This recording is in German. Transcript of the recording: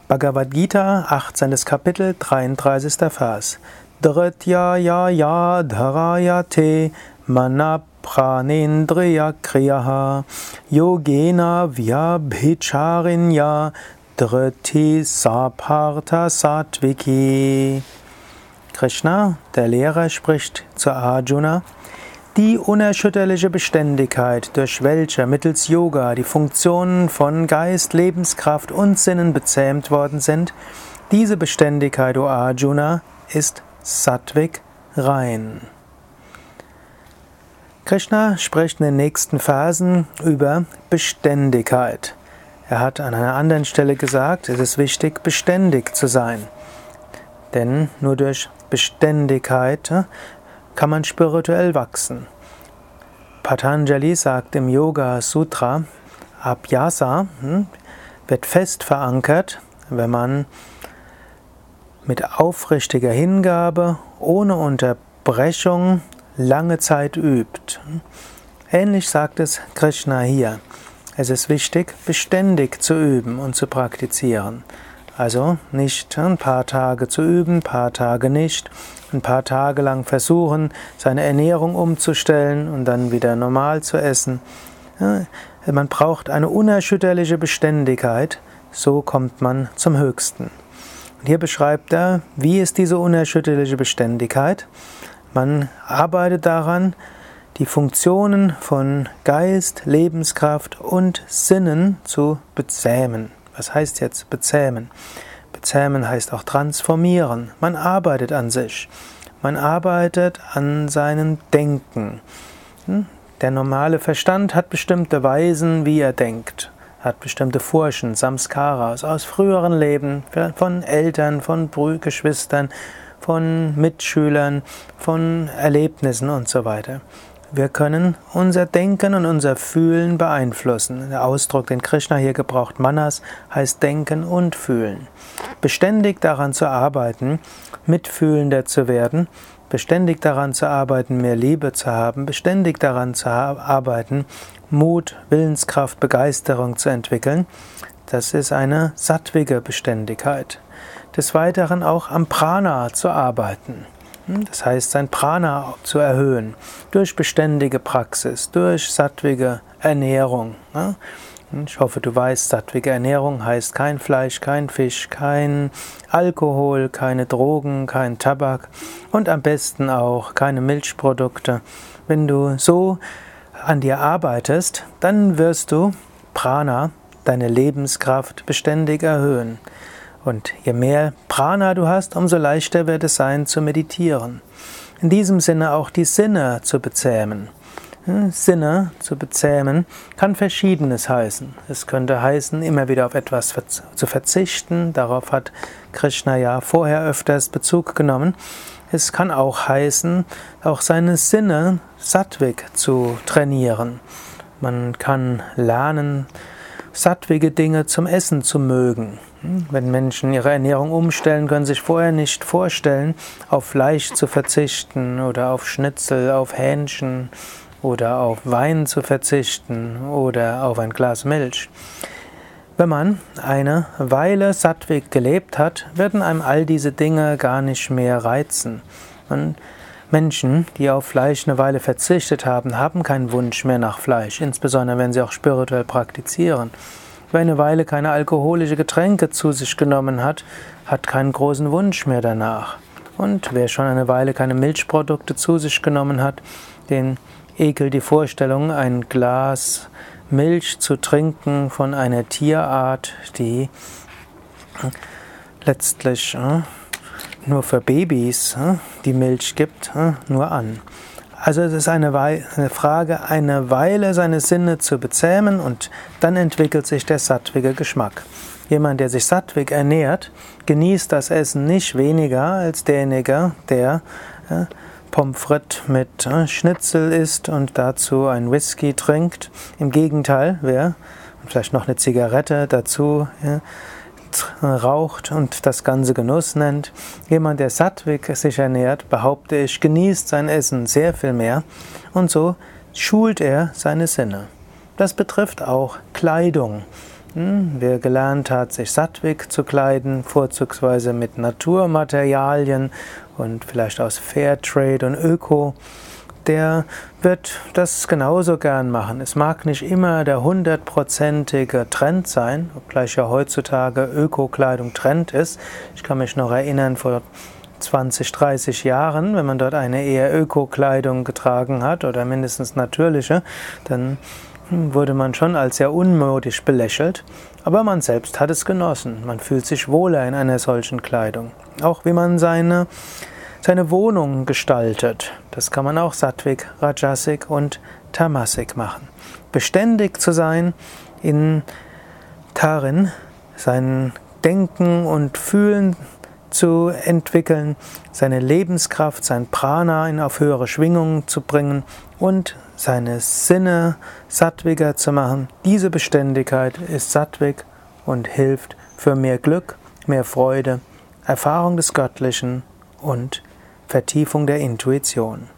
Bhagavad Gita, 18. Kapitel, 33. Vers. Dhrityaya dharayate mana pranendriya kriyaha yogena vyabhicharinya dhriti sapartha satviki. Krishna, der Lehrer, spricht zu Arjuna: Die unerschütterliche Beständigkeit, durch welche mittels Yoga die Funktionen von Geist, Lebenskraft und Sinnen bezähmt worden sind, diese Beständigkeit, o Arjuna, ist Sattvik rein. Krishna spricht in den nächsten Versen über Beständigkeit. Er hat an einer anderen Stelle gesagt, es ist wichtig, beständig zu sein. Denn nur durch Beständigkeit kann man spirituell wachsen. Patanjali sagt im Yoga Sutra, Abhyasa wird fest verankert, wenn man mit aufrichtiger Hingabe, ohne Unterbrechung, lange Zeit übt. Ähnlich sagt es Krishna hier. Es ist wichtig, beständig zu üben und zu praktizieren. Also nicht ein paar Tage zu üben, ein paar Tage nicht, ein paar Tage lang versuchen, seine Ernährung umzustellen und dann wieder normal zu essen. Man braucht eine unerschütterliche Beständigkeit, so kommt man zum Höchsten. Und hier beschreibt er, wie ist diese unerschütterliche Beständigkeit? Man arbeitet daran, die Funktionen von Geist, Lebenskraft und Sinnen zu bezähmen. Was heißt jetzt bezähmen? Bezähmen heißt auch transformieren. Man arbeitet an sich. Man arbeitet an seinem Denken. Der normale Verstand hat bestimmte Weisen, wie er denkt. Hat bestimmte Furchen, Samskaras aus früheren Leben, von Eltern, von Geschwistern, von Mitschülern, von Erlebnissen und so weiter. Wir können unser Denken und unser Fühlen beeinflussen. Der Ausdruck, den Krishna hier gebraucht, Manas, heißt Denken und Fühlen. Beständig daran zu arbeiten, mitfühlender zu werden, beständig daran zu arbeiten, mehr Liebe zu haben, beständig daran zu arbeiten, Mut, Willenskraft, Begeisterung zu entwickeln, das ist eine sattvige Beständigkeit. Des Weiteren auch am Prana zu arbeiten. Das heißt, sein Prana zu erhöhen, durch beständige Praxis, durch sattvige Ernährung. Ich hoffe, du weißt, sattvige Ernährung heißt kein Fleisch, kein Fisch, kein Alkohol, keine Drogen, kein Tabak und am besten auch keine Milchprodukte. Wenn du so an dir arbeitest, dann wirst du Prana, deine Lebenskraft, beständig erhöhen. Und je mehr Prana du hast, umso leichter wird es sein zu meditieren. In diesem Sinne auch die Sinne zu bezähmen. Sinne zu bezähmen kann Verschiedenes heißen. Es könnte heißen, immer wieder auf etwas zu verzichten. Darauf hat Krishna ja vorher öfters Bezug genommen. Es kann auch heißen, auch seine Sinne sattvik zu trainieren. Man kann lernen, sattvige Dinge zum Essen zu mögen. Wenn Menschen ihre Ernährung umstellen, können sie sich vorher nicht vorstellen, auf Fleisch zu verzichten oder auf Schnitzel, auf Hähnchen oder auf Wein zu verzichten oder auf ein Glas Milch. Wenn man eine Weile sattvik gelebt hat, werden einem all diese Dinge gar nicht mehr reizen. Und Menschen, die auf Fleisch eine Weile verzichtet haben, haben keinen Wunsch mehr nach Fleisch, insbesondere wenn sie auch spirituell praktizieren. Wer eine Weile keine alkoholische Getränke zu sich genommen hat, hat keinen großen Wunsch mehr danach. Und wer schon eine Weile keine Milchprodukte zu sich genommen hat, den ekelt die Vorstellung, ein Glas Milch zu trinken von einer Tierart, die letztlich nur für Babys die Milch gibt, nur an. Also es ist eine Frage, eine Weile seine Sinne zu bezähmen und dann entwickelt sich der sattvige Geschmack. Jemand, der sich sattvig ernährt, genießt das Essen nicht weniger als derjenige, der Pommes frites mit Schnitzel isst und dazu ein Whisky trinkt. Im Gegenteil, wer vielleicht noch eine Zigarette dazu raucht und das Ganze Genuss nennt. Jemand, der sattvik sich ernährt, behaupte ich, genießt sein Essen sehr viel mehr und so schult er seine Sinne. Das betrifft auch Kleidung. Wer gelernt hat, sich Sattvik zu kleiden, vorzugsweise mit Naturmaterialien und vielleicht aus Fairtrade und Öko, der wird das genauso gern machen. Es mag nicht immer der 100%ige Trend sein, obgleich ja heutzutage Öko-Kleidung Trend ist. Ich kann mich noch erinnern, vor 20, 30 Jahren, wenn man dort eine eher Öko-Kleidung getragen hat oder mindestens natürliche, dann wurde man schon als sehr unmodisch belächelt, aber man selbst hat es genossen. Man fühlt sich wohler in einer solchen Kleidung. Auch wie man seine Wohnung gestaltet. Das kann man auch Sattvik, Rajasik und Tamasik machen. Beständig zu sein darin, sein Denken und Fühlen zu entwickeln, seine Lebenskraft, sein Prana auf höhere Schwingungen zu bringen und seine Sinne sattwiger zu machen. Diese Beständigkeit ist Sattvik und hilft für mehr Glück, mehr Freude, Erfahrung des Göttlichen und Vertiefung der Intuition.